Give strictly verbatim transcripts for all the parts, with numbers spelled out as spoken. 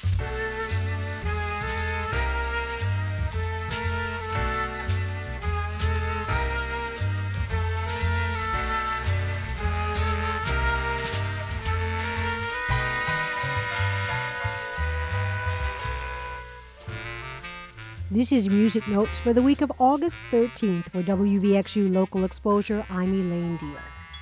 This is Music Notes for the week of August thirteenth. For W V X U Local Exposure, I'm Elaine Deer.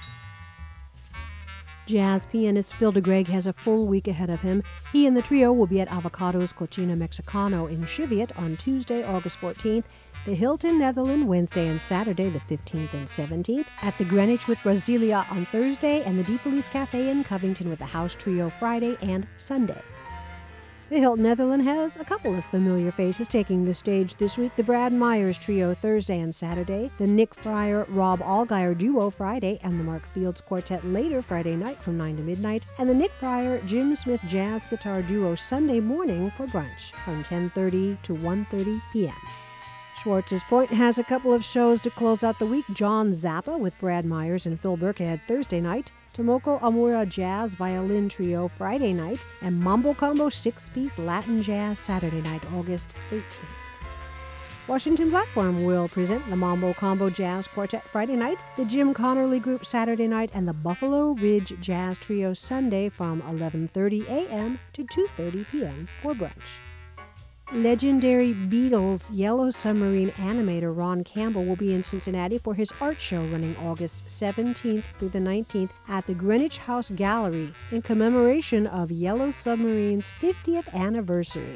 Jazz pianist Phil DeGreg has a full week ahead of him. He and the trio will be at Avocados Cocina Mexicano in Cheviot on Tuesday, August fourteenth, the Hilton Netherland Wednesday and Saturday, the fifteenth and seventeenth, at the Greenwich with Brasilia on Thursday, and the De Felice Cafe in Covington with the House Trio Friday and Sunday. The Hilton Netherland has a couple of familiar faces taking the stage this week. The Brad Myers Trio Thursday and Saturday, the Nick Fryer Rob Allgaier Duo Friday, and the Mark Fields Quartet later Friday night from nine to midnight, and the Nick Fryer Jim Smith Jazz Guitar Duo Sunday morning for brunch from ten thirty to one thirty p.m. Schwartz's Point has a couple of shows to close out the week. John Zappa with Brad Myers and Phil Burkhead Thursday night, Tomoko Amura Jazz Violin Trio Friday night, and Mambo Combo six-piece Latin Jazz Saturday night, August eighteenth. Washington Platform will present the Mambo Combo Jazz Quartet Friday night, the Jim Connerly Group Saturday night, and the Buffalo Ridge Jazz Trio Sunday from eleven thirty a.m. to two thirty p.m. for brunch. Legendary Beatles Yellow Submarine animator Ron Campbell will be in Cincinnati for his art show running August seventeenth through the nineteenth at the Greenwich House Gallery in commemoration of Yellow Submarine's fiftieth anniversary.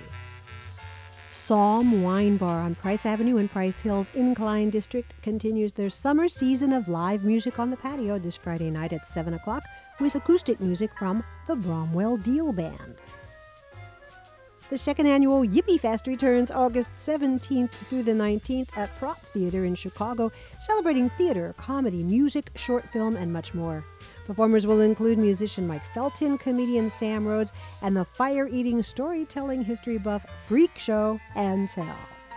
Psalm Wine Bar on Price Avenue in Price Hills Incline District continues their summer season of live music on the patio this Friday night at seven o'clock with acoustic music from the Bromwell Deal Band. The second annual Yippie Fest returns August seventeenth through the nineteenth at Prop Theater in Chicago, celebrating theater, comedy, music, short film, and much more. Performers will include musician Mike Felton, comedian Sam Rhodes, and the fire-eating, storytelling history buff Freak Show and Tell.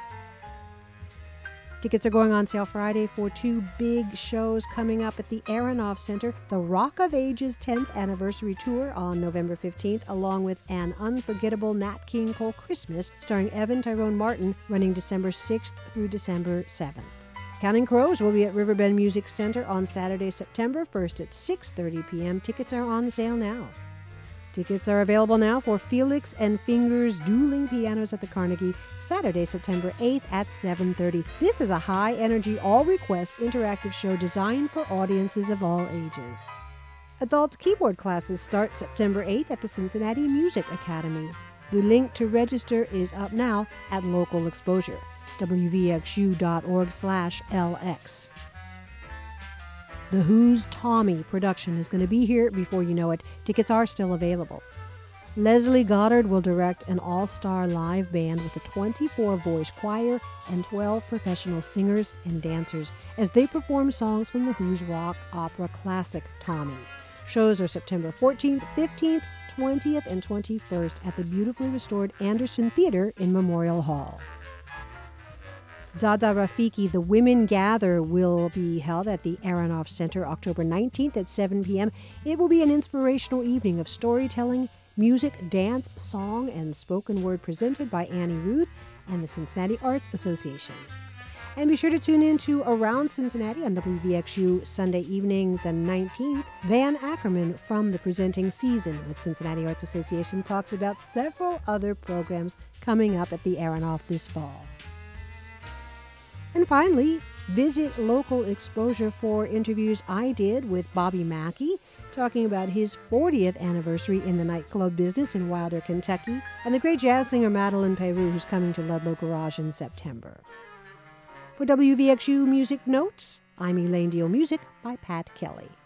Tickets are going on sale Friday for two big shows coming up at the Aronoff Center, the Rock of Ages tenth Anniversary Tour on November fifteenth, along with an unforgettable Nat King Cole Christmas starring Evan Tyrone Martin, running December sixth through December seventh. Counting Crows will be at Riverbend Music Center on Saturday, September first at six thirty p.m. Tickets are on sale now. Tickets are available now for Felix and Fingers Dueling Pianos at the Carnegie, Saturday, September eighth at seven thirty. This is a high-energy, all-request interactive show designed for audiences of all ages. Adult keyboard classes start September eighth at the Cincinnati Music Academy. The link to register is up now at Local Exposure, W V X U dot org slash L X. The Who's Tommy production is going to be here before you know it. Tickets are still available. Leslie Goddard will direct an all-star live band with a twenty-four voice choir and twelve professional singers and dancers as they perform songs from The Who's rock opera classic Tommy. Shows are September fourteenth, fifteenth, twentieth, and twenty-first at the beautifully restored Anderson Theater in Memorial Hall. Dada Rafiki, The Women Gather, will be held at the Aronoff Center October nineteenth at seven p.m. It will be an inspirational evening of storytelling, music, dance, song, and spoken word presented by Annie Ruth and the Cincinnati Arts Association. And be sure to tune in to Around Cincinnati on W V X U Sunday evening the nineteenth. Van Ackerman from the presenting season with Cincinnati Arts Association talks about several other programs coming up at the Aronoff this fall. And finally, visit Local Exposure for interviews I did with Bobby Mackey, talking about his fortieth anniversary in the nightclub business in Wilder, Kentucky, and the great jazz singer Madeline Peru, who's coming to Ludlow Garage in September. For W V X U Music Notes, I'm Elaine Deal. Music by Pat Kelly.